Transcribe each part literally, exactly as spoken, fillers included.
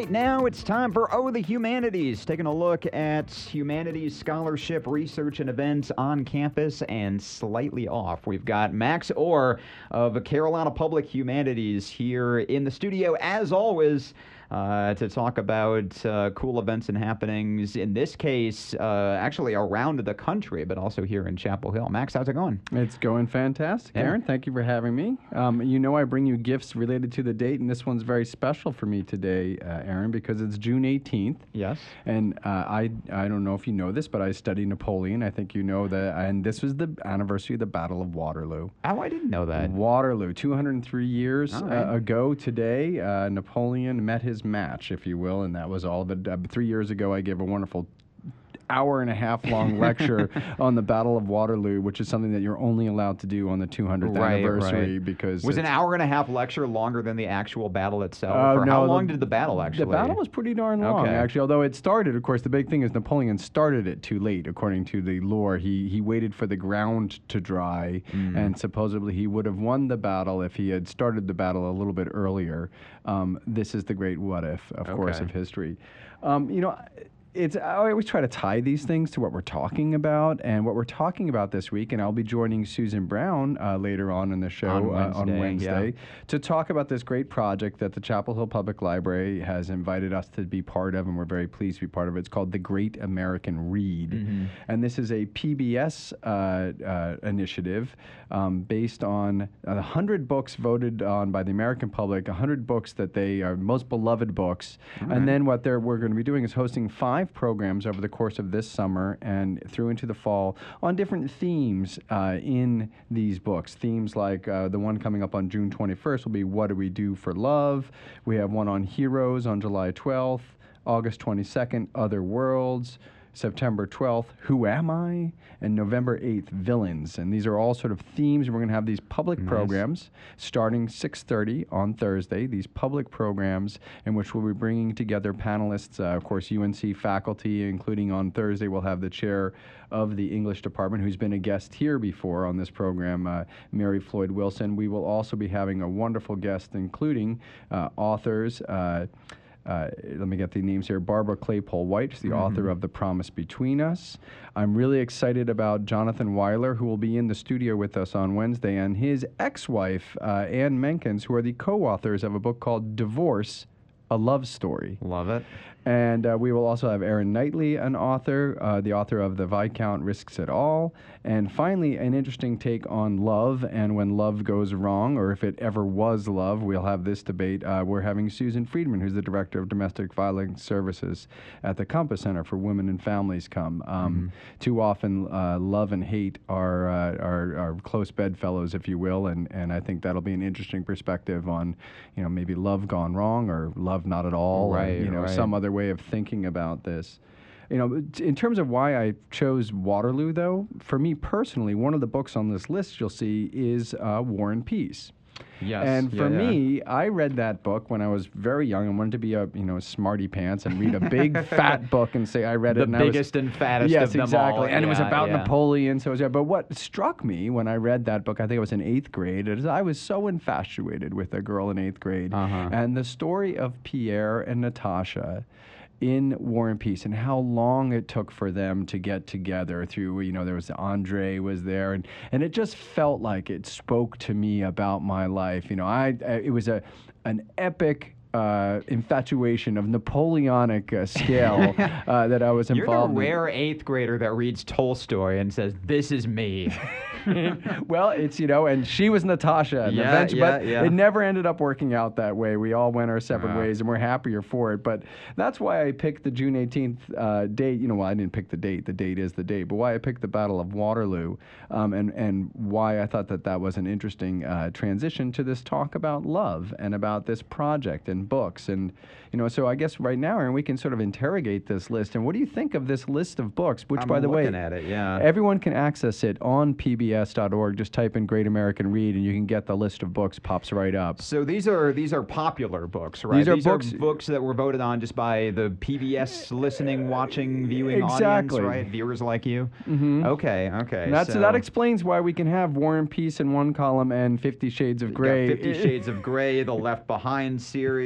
right, now it's time for Oh, the Humanities, taking a look at humanities scholarship, research, and events on campus and slightly off. We've got Max Orr of Carolina Public Humanities here in the studio, as always, Uh, to talk about uh, cool events and happenings, in this case, uh, actually around the country, but also here in Chapel Hill. Max, how's it going? It's going fantastic, Yeah. Aaron. Thank you for having me. Um, you know I bring you gifts related to the date, and this one's very special for me today, uh, Aaron, because it's June eighteenth. Yes. And uh, I I don't know if you know this, but I studied Napoleon. I think you know that. And this was the anniversary of the Battle of Waterloo. Oh, I didn't know that. Waterloo, two hundred three years All right. uh, ago today, uh, Napoleon met his match, if you will, and that was all of it. Uh, three years ago, I gave a wonderful hour and a half long lecture on the Battle of Waterloo, which is something that you're only allowed to do on the two hundredth Right, anniversary right. because Was an it's- hour and a half lecture longer than the actual battle itself? Uh, or no, how the- long did the battle actually? The battle was pretty darn long, Okay. actually. Although it started, of course, the big thing is Napoleon started it too late, according to the lore. He he waited for the ground to dry, Mm. and supposedly he would have won the battle if he had started the battle a little bit earlier. Um, this is the great what if, of course, Okay. of history. Um, you know. It's, I always try to tie these things to what we're talking about, and what we're talking about this week, and I'll be joining Susan Brown uh, later on in the show On uh, on Wednesday, Wednesday yeah. to talk about this great project that the Chapel Hill Public Library has invited us to be part of, and we're very pleased to be part of it. It's called the Great American Read, Mm-hmm. and this is a P B S uh, uh, initiative um, based on a uh, hundred books voted on by the American public, a hundred books that they are most beloved books, right. and then what they're, we're going to be doing is hosting five programs over the course of this summer and through into the fall on different themes uh, in these books. Themes like uh, the one coming up on June twenty-first will be What Do We Do for Love? We have one on Heroes on July twelfth, August twenty-second, Other Worlds, September twelfth, Who Am I? And November eighth, Villains. And these are all sort of themes. We're going to have these public Nice. programs starting six thirty on Thursday, these public programs in which we'll be bringing together panelists, uh, of course, U N C faculty, including on Thursday we'll have the chair of the English department, who's been a guest here before on this program, uh, Mary Floyd Wilson. We will also be having a wonderful guest, including uh, authors, uh, Uh, let me get the names here. Barbara Claypole White, the Mm-hmm. author of The Promise Between Us. I'm really excited about Jonathan Weiler, who will be in the studio with us on Wednesday, and his ex-wife, uh, Ann Menkins, who are the co-authors of a book called Divorce, A Love Story. Love it. And uh, we will also have Erin Knightley, an author, uh, the author of The Viscount Risks It All. And finally, an interesting take on love and when love goes wrong, or if it ever was love. We'll have this debate. Uh, we're having Susan Friedman, who's the Director of Domestic Violence Services at the Compass Center for Women and Families, come. Um, Mm-hmm. Too often, uh, love and hate are, uh, are are close bedfellows, if you will, and, and I think that'll be an interesting perspective on, you know, maybe love gone wrong or love not at all, Right, or, you know, right. some other way of thinking about this. You know, t- in terms of why I chose Waterloo, though, for me personally, one of the books on this list you'll see is uh, War and Peace. Yes. And for yeah, yeah. me, I read that book when I was very young and wanted to be a, you know, smarty pants and read a big fat book and say I read The it. And I was- biggest and fattest yes, of them exactly. all. And it was Yeah, about yeah. Napoleon. So it was, but what struck me when I read that book, I think it was in eighth grade, is I was so infatuated with a girl in eighth grade. Uh-huh. And the story of Pierre and Natasha in War and Peace and how long it took for them to get together through, you know, there was Andre was there, and, and it just felt like it spoke to me about my life. You know, I, I it was a an epic uh, infatuation of Napoleonic uh, scale uh, that I was You're the involved in. rare eighth grader that reads Tolstoy and says, "This is me." Well, it's, you know, and she was Natasha. And Yeah, eventually, yeah, but yeah. it never ended up working out that way. We all went our separate Wow. ways, and we're happier for it. But that's why I picked the June eighteenth uh, date. You know, well, I didn't pick the date. The date is the date. But why I picked the Battle of Waterloo, um, and, and why I thought that that was an interesting uh, transition to this talk about love and about this project and books. And, you know, so I guess right now, Aaron, we can sort of interrogate this list. And what do you think of this list of books, which, I'm by the way, looking at it, yeah. everyone can access it on P B S dot org. Just type in Great American Read, and you can get the list of books, pops right up. So these are these are popular books, right? These are books- books that were voted on just by the P B S listening, watching, viewing Exactly. audience, right? Viewers like you. Mhm. Okay, okay. And that's, so that explains why we can have War and Peace in one column and Fifty Shades of you got Grey. Fifty Shades of Grey, the Left Behind series.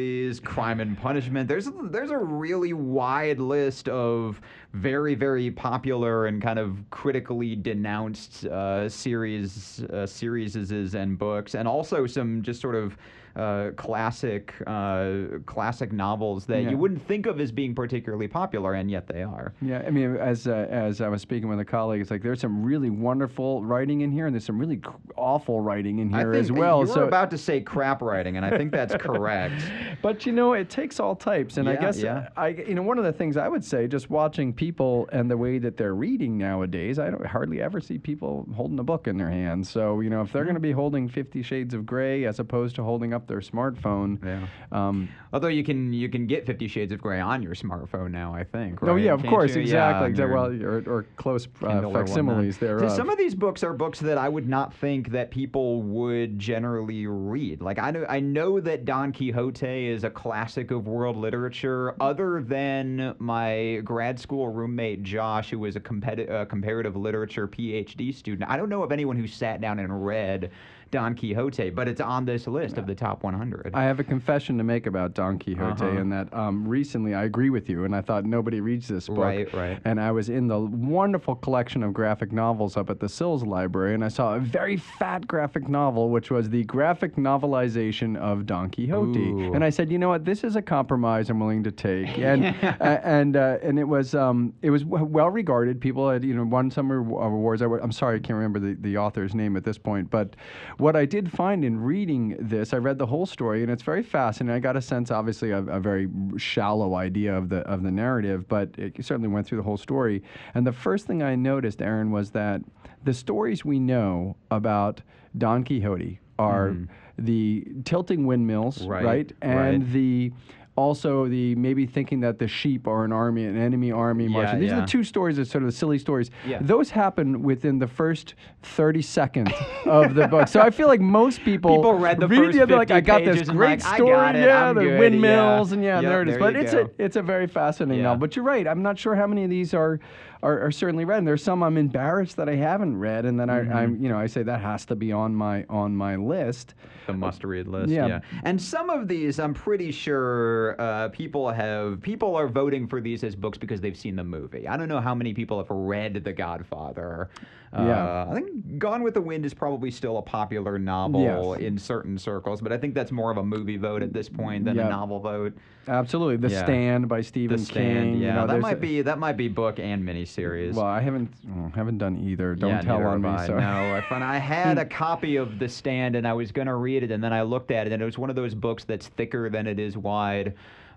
Mysteries, Crime and Punishment. There's a, there's a really wide list of very, very popular and kind of critically denounced uh, series, uh, series and books, and also some just sort of uh, classic, uh, classic novels that Yeah. you wouldn't think of as being particularly popular, and yet they are. Yeah, I mean, as uh, as I was speaking with a colleague, it's like there's some really wonderful writing in here, and there's some really cr- awful writing in here I think as well. You were so, about to say crap writing, and I think that's correct. but you know, it takes all types, and I Yeah, guess yeah. I, you know, one of the things I would say, just watching people and the way that they're reading nowadays, I don't hardly ever see people holding a book in their hands. So you know, if they're Mm-hmm. going to be holding Fifty Shades of Grey as opposed to holding up their smartphone, Yeah. um, Although you can you can get Fifty Shades of Grey on your smartphone now, I think. oh right? yeah, of Can't course, you? exactly. Yeah, exa- on well, your or, or close uh, Kindle or facsimiles whatnot. thereof. See, some of these books are books that I would not think that people would generally read. Like I know I know that Don Quixote is a classic of world literature. Other than my grad school roommate Josh, who was a competi- uh, comparative literature PhD student, I don't know of anyone who sat down and read Don Quixote, but it's on this list of the top one hundred. I have a confession to make about Don Quixote, Uh-huh. in that um, recently I agree with you, and I thought nobody reads this book. Right, right. And I was in the wonderful collection of graphic novels up at the Sills Library, and I saw a very fat graphic novel, which was the graphic novelization of Don Quixote. Ooh. And I said, you know what, this is a compromise I'm willing to take. And uh, and uh, and it was um, it was w- well regarded. People had you know won some re- awards. I w- I'm sorry, I can't remember the, the author's name at this point, but what I did find in reading this, I read the whole story, and it's very fascinating. I got a sense, obviously, of a very shallow idea of the of the narrative, but it certainly went through the whole story. And the first thing I noticed, Aaron, was that the stories we know about Don Quixote are Mhm. the tilting windmills, Right, right? And right. the also the maybe thinking that the sheep are an army, an enemy army Yeah, marching. These are yeah. the two stories that sort of the silly stories. Yeah. Those happen within the first thirty seconds of the book. So I feel like most people People read the read first the other like fifty I got this pages and great like, I story, got it, yeah, I'm the good, windmills yeah. and yeah, Yep, there it is. there But you it's go. a it's a very fascinating Yeah. novel. But you're right. I'm not sure how many of these are are, are certainly read. And there's some I'm embarrassed that I haven't read, and then Mhm. I, I'm you know I say that has to be on my on my list. The must-read list. Yeah. Yeah. And some of these, I'm pretty sure uh, people have people are voting for these as books because they've seen the movie. I don't know how many people have read The Godfather. Uh, Yeah. I think Gone with the Wind is probably still a popular novel Yes. in certain circles, but I think that's more of a movie vote at this point than Yeah. a novel vote. Absolutely, The Yeah. Stand by Stephen The Stand, King. yeah, you know, that there's might a- be that might be book and miniseries. Well, I haven't oh, haven't done either. Don't Yeah, tell neither on me. have I. So. No, if- and I had a copy of The Stand, and I was going to read it, and then I looked at it, and it was one of those books that's thicker than it is wide.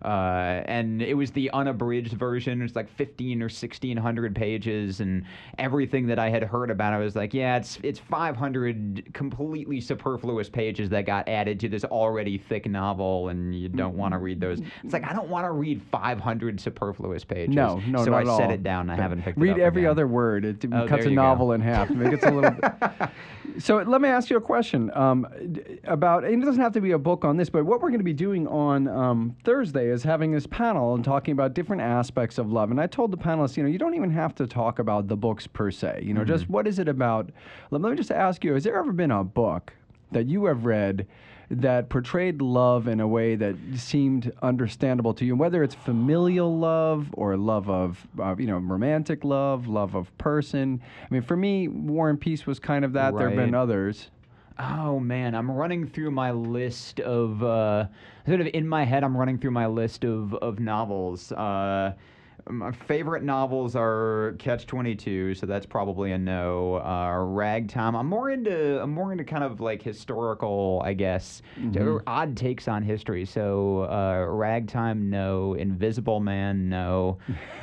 Uh, and it was the unabridged version. It's like fifteen or sixteen hundred pages, and everything that I had heard about it was like, yeah, it's it's five hundred completely superfluous pages that got added to this already thick novel, and you don't want to read those. It's like I don't want to read five hundred superfluous pages. No, no, so not I at all. set it down. And I haven't picked it Read up every again. other word. It Oh, cuts there a you go. novel in half. It gets a little. bit. So let me ask you a question um, d- about. And it doesn't have to be a book on this, but what we're going to be doing on um, Thursday is having this panel and talking about different aspects of love. And I told the panelists, you know, you don't even have to talk about the books per se. You know, Mm-hmm. just what is it about? Let let me just ask you: has there ever been a book that you have read that portrayed love in a way that seemed understandable to you, whether it's familial love or love of, uh, you know, romantic love, love of person? I mean, for me, War and Peace was kind of that. There have been Right. others. Oh man, I'm running through my list of uh, sort of in my head. I'm running through my list of of novels. Uh, my favorite novels are Catch twenty-two, so that's probably a no. Uh, Ragtime. I'm more into I'm more into kind of like historical, I guess, Mhm. odd takes on history. So uh, Ragtime, no. Invisible Man, no.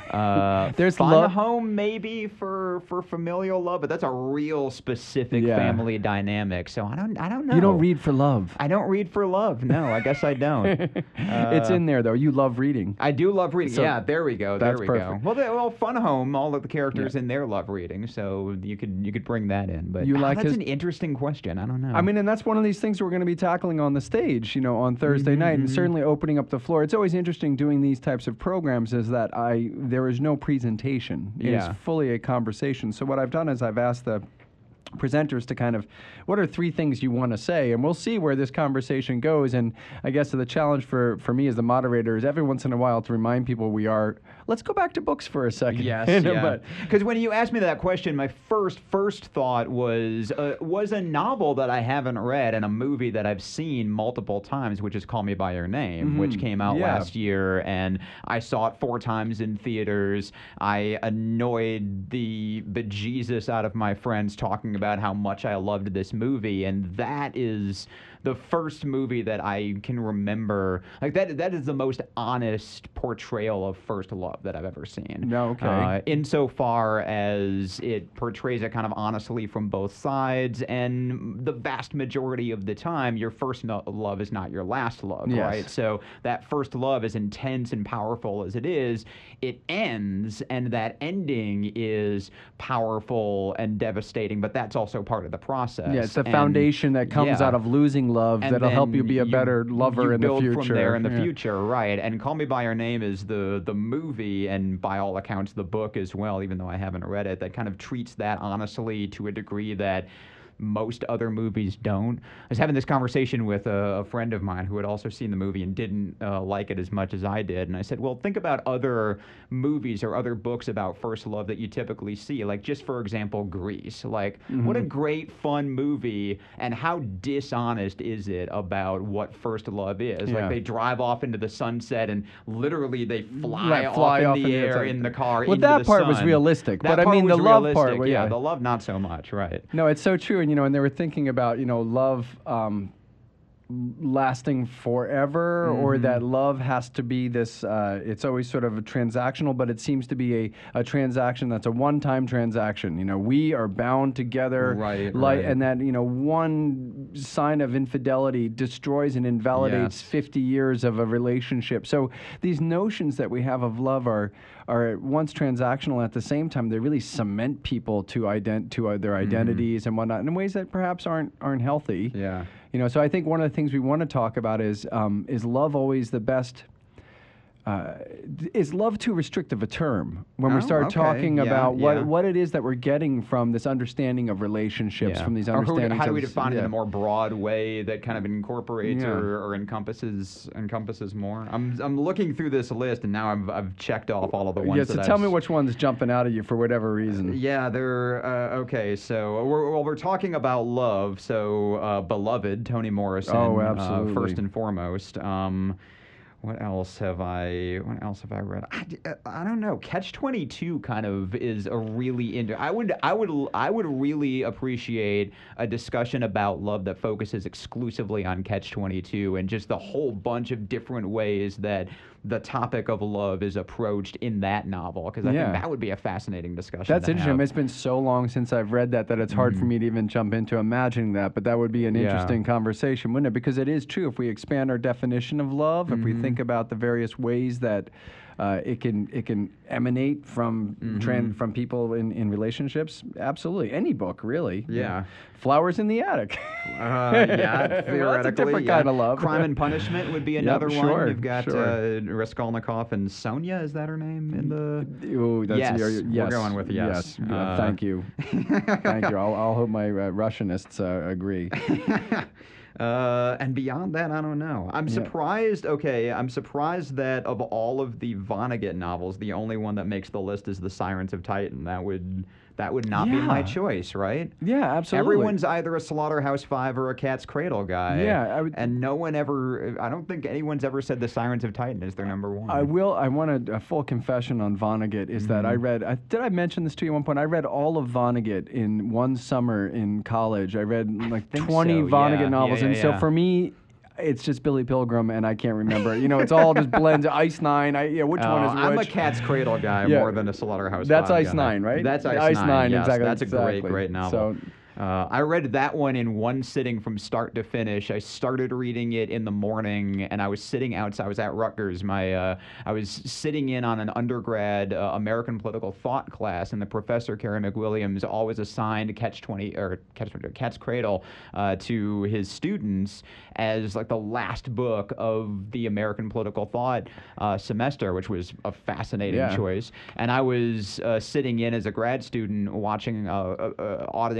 Uh, There's Fun love- Home, maybe for for familial love, but that's a real specific Yeah. family dynamic. So I don't I don't know. You don't read for love. I don't read for love. No, I guess I don't. It's Uh, in there though. You love reading. I do love reading. So yeah, there we go. There that's we perfect. go. Well, they, well, Fun Home, all of the characters in there love reading, so you could you could bring that in. But You ah, like that's his- an interesting question. I don't know. I mean, and that's one of these things we're going to be tackling on the stage, you know, on Thursday Mhm, night, and mhm. certainly opening up the floor. It's always interesting doing these types of programs is that I there is no presentation. It Yeah. is fully a conversation. So what I've done is I've asked the presenters to kind of, what are three things you want to say? And we'll see where this conversation goes. And I guess the challenge for, for me as the moderator is every once in a while to remind people we are, let's go back to books for a second. Yes, You know, yeah. but- Because when you asked me that question, my first first thought was uh, was a novel that I haven't read and a movie that I've seen multiple times, which is Call Me by Your Name, which came out Yeah. last year, and I saw it four times in theaters. I annoyed the bejesus out of my friends talking about how much I loved this movie, and that is the first movie that I can remember. Like that that is the most honest portrayal of first love that I've ever seen. No, okay. Uh, insofar as it portrays it kind of honestly from both sides, and the vast majority of the time, your first no- love is not your last love, Yes. right? So that first love, as intense and powerful as it is, it ends, and that ending is powerful and devastating, but that's also part of the process. Yeah, it's the And- foundation that comes yeah. out of losing love And that'll help you then be a better lover you in the build future. from there in the Yeah. future, right? And Call Me by Your Name is the the movie, and by all accounts, the book as well. Even though I haven't read it, that kind of treats that honestly to a degree that most other movies don't. I was having this conversation with a, a friend of mine who had also seen the movie and didn't uh, like it as much as I did. And I said, well, think about other movies or other books about first love that you typically see. Like, just for example, Grease. Like, what a great, fun movie, and how dishonest is it about what first love is? Yeah. Like, they drive off into the sunset and literally they fly, Like, fly off off in in the the- it's air like- in the car. Well, into that the part was sun. realistic, That but I part mean, was the love part, realistic, well, yeah, yeah. the love not so much, right? No, it's so true. And, you know, and they were thinking about, you know, love um, lasting forever, or that love has to be this, uh, it's always sort of a transactional, but it seems to be a, a transaction that's a one-time transaction. You know, we are bound together. Right, like, right. And that, you know, one sign of infidelity destroys and invalidates Yes. fifty years of a relationship. So these notions that we have of love are are at once transactional, at the same time they really cement people to ident to uh, their identities and whatnot in ways that perhaps aren't aren't healthy. Yeah. You know, so I think one of the things we want to talk about is um, is love always the best? Uh, is love too restrictive a term when we Oh, start okay. talking Yeah, about what yeah. what it is that we're getting from this understanding of relationships, Yeah. from these Or who- understandings? how do we of- define it in yeah. a more broad way that kind of incorporates Yeah. or, or encompasses encompasses more? I'm I'm looking through this list, and now I've I've checked off all of the ones. Yeah, so that tell I've me s- which one's jumping out at you for whatever reason. Yeah, they're uh, okay. So we're well, we're talking about love. So uh, Beloved, Toni Morrison. Oh, Uh, absolutely. first and foremost. Um, What else have I? What else have I read? I, d- uh, I don't know. Catch twenty-two kind of is a really into. I would I would I would really appreciate a discussion about love that focuses exclusively on Catch twenty-two and just the whole bunch of different ways that the topic of love is approached in that novel, because I Yeah. think that would be a fascinating discussion. That's to interesting. I mean, have. it's been so long since I've read that that it's hard for me to even jump into imagining that. But that would be an Yeah. interesting conversation, wouldn't it? Because it is true. If we expand our definition of love, if we think about the various ways that uh, it can it can emanate from tran- from people in, in relationships, absolutely. Any book, really. Yeah. Flowers in the Attic. Uh, yeah, theoretically. Well, that's a different yeah. kind of love. Crime and Punishment would be another one. sure, You've got sure. uh, Raskolnikov and Sonia. Is that her name in the? Ooh, that's, Yes, you're- we're yes, going with yes. Yes, Uh, thank you. Thank you. I'll, I'll hope my uh, Russianists uh, agree. Uh, and beyond that, I don't know. I'm Yeah. surprised. Okay, I'm surprised that of all of the Vonnegut novels, the only one that makes the list is The Sirens of Titan. That would that would not be my Yeah. choice, right? Yeah, absolutely. Everyone's either a Slaughterhouse Five or a Cat's Cradle guy. Yeah, I would- and no one ever. I don't think anyone's ever said The Sirens of Titan is their number one. I will. I want a, a full confession on Vonnegut. Is that I Mm-hmm. read? I, did I mention this to you at one point? I read all of Vonnegut in one summer in college. I read like think twenty so, Vonnegut yeah. novels, Yeah, and yeah, so yeah. for me, it's just Billy Pilgrim, and I can't remember. You know, it's all just blends. Ice Nine. I, yeah, which Oh, one is I'm which? a Cat's Cradle guy Yeah. more than a Slaughterhouse That's Five Ice guy. Nine, right? That's Ice, Ice Nine. Nine, yes, exactly, That's a great, exactly. great novel. So- Uh, I read that one in one sitting from start to finish. I started reading it in the morning, and I was sitting outside. I was at Rutgers. My uh, I was sitting in on an undergrad uh, American political thought class, and the professor, Kerry McWilliams, always assigned Catch twenty or Catch Cat's Cradle uh, to his students as like the last book of the American political thought uh, semester, which was a fascinating Yeah. choice. And I was uh, sitting in as a grad student watching, uh, uh, uh, auditing this class.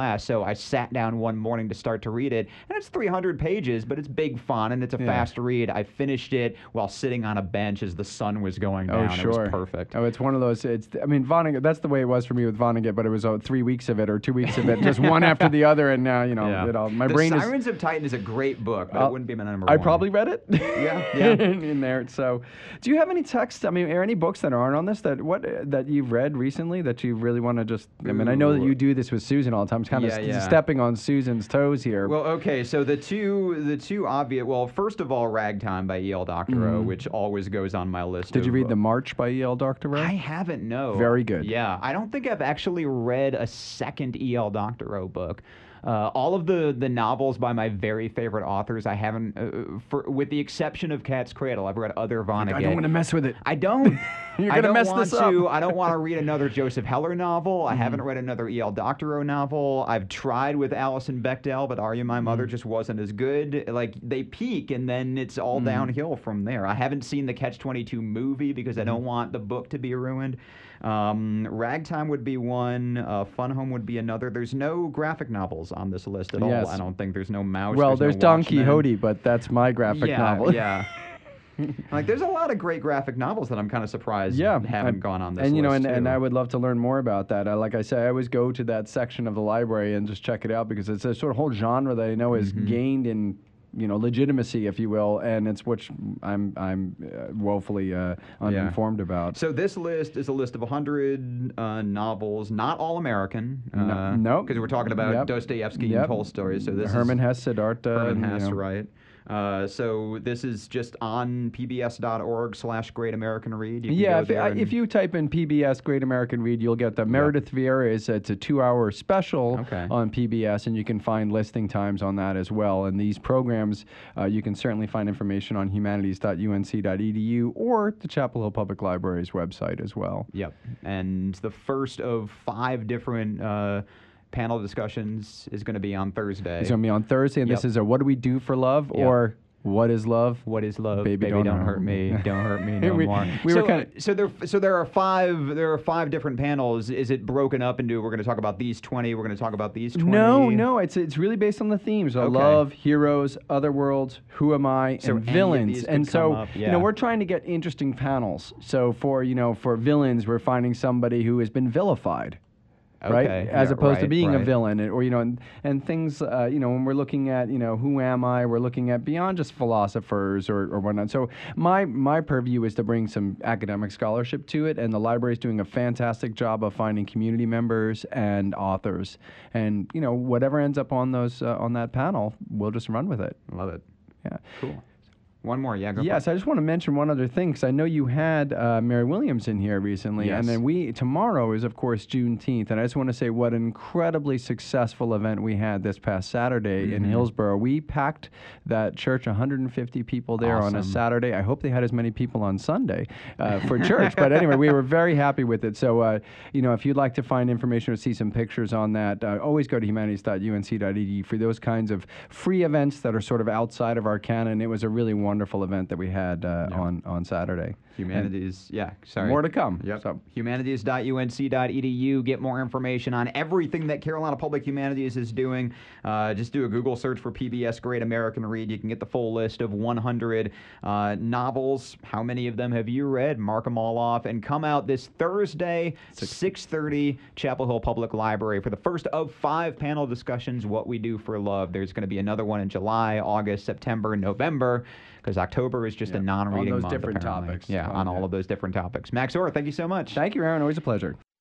class. So I sat down one morning to start to read it, and it's three hundred pages, but it's big font, and it's a Yeah. fast read. I finished it while sitting on a bench as the sun was going down. Oh, sure. It was perfect. Oh, it's one of those. It's. I mean, Vonnegut. That's the way it was for me with Vonnegut, but it was uh, three weeks of it or two weeks of it, just one after the other, and now you know Yeah. it all. My the brain is. Sirens of Titan is a great book, but Uh, it wouldn't be my number I one. probably read it. Yeah, yeah. in, in there. So, do you have any text? I mean, are any books that aren't on this that what uh, that you've read recently that you really want to just? I mean, I know that Ooh. you do this with Susan all the time. It's kind Yeah, of yeah. stepping on Susan's toes here. Well, okay, so the two the two obvious. Well, first of all, Ragtime by E L Doctorow, which always goes on my list. Mm-hmm. Did you of, read uh, The March by E L Doctorow? I haven't. No. Very good. Yeah, I don't think I've actually read a second E L Doctorow book. Uh, all of the, the novels by my very favorite authors, I haven't, uh, for, with the exception of Cat's Cradle, I've read other Vonnegut. I don't want to mess with it. I don't. You're I gonna don't mess want this to. up. I don't want to read another Joseph Heller novel. I Mm-hmm. haven't read another E L Doctorow novel. I've tried with Alison Bechdel, but Are You My Mother Mm-hmm. just wasn't as good. Like, they peak, and then it's all Mm-hmm. downhill from there. I haven't seen the Catch twenty-two movie because I Mm-hmm. don't want the book to be ruined. Um, Ragtime would be one. Uh, Fun Home would be another. There's no graphic novels on this list at all. Yes. I don't think there's no Mouse. Well, there's, there's no Don Watchmen. Quixote, but that's my graphic yeah, novel. Yeah. Like, there's a lot of great graphic novels that I'm kind of surprised Yeah, haven't I- gone on this and you know, list, and, and too. I would love to learn more about that. Uh, like I say, I always go to that section of the library and just check it out because it's a sort of whole genre that I know is Mm-hmm. gained in, you know, legitimacy, if you will, and it's which I'm I'm uh, woefully uh, uninformed about. So this list is a list of one hundred uh, novels, not all American. No- Uh, nope. Because we're talking about Yep. Dostoevsky Yep. and Tolstoy. So this Herman is Hesse, Siddhartha, Herman and, you Hesse, know, right? Uh, so this is just on pbs.org slash Great American Read. You can Yeah, go if, there I, and- if you type in P B S Great American Read, you'll get the Meredith Vieira. Is it's a two-hour special Okay. on P B S, and you can find listing times on that as well. And these programs, uh, you can certainly find information on humanities dot U N C dot E D U or the Chapel Hill Public Library's website as well. Yep. And the first of five different uh, panel discussions is going to be on Thursday. It's going to be on Thursday, and this Yep. is a "What do we do for love?" Yep. or "What is love?" What is love? Baby, don't don't hurt hurt me. Don't hurt me no We- more. we were so, kinda- so there. So there are five. There are five different panels. Is it broken up into? We're going to talk about these twenty. We're going to talk about these twenty. No, no, it's it's really based on the themes of Okay. love, heroes, other worlds, who am I, So and any of villains. these And could so, come up, you yeah. know, we're trying to get interesting panels. So for you know, for villains, we're finding somebody who has been vilified. Right, Okay, as yeah, opposed to right, being a right. villain, and- or you know, and, and things, uh, you know, when we're looking at, you know, who am I? We're looking at beyond just philosophers or, or whatnot. So my my purview is to bring some academic scholarship to it, and the library is doing a fantastic job of finding community members and authors, and you know, whatever ends up on those uh, on that panel, we'll just run with it. Love it. Yeah. Cool. One more. Yeah. Go for Yes, it. I just want to mention one other thing because I know you had uh, Mary Williams in here recently, and Yes. then we tomorrow is of course Juneteenth, and I just want to say what an incredibly successful event we had this past Saturday in Mhm. Hillsborough. We packed that church, one hundred fifty people there on a Awesome. Saturday. I hope they had as many people on Sunday uh, for church, but anyway, we were very happy with it. So uh, you know, if you'd like to find information or see some pictures on that, uh, always go to humanities dot U N C dot E D U for those kinds of free events that are sort of outside of our canon. It was a really wonderful event that we had uh, Yeah. on on Saturday. Humanities. Yeah. Sorry. More to come. Yep. So, humanities dot U N C dot E D U. Get more information on everything that Carolina Public Humanities is doing. Uh, just do a Google search for P B S Great American Read. You can get the full list of one hundred uh, novels. How many of them have you read? Mark them all off and come out this Thursday, six thirty, Chapel Hill Public Library for the first of five panel discussions, What We Do for Love. There's going to be another one in July, August, September, November, because October is just Yeah, a on non-reading those month, different apparently. topics. Yeah, On on that. all of those different topics. Max Orr, thank you so much. thank you, Aaron. Always a pleasure.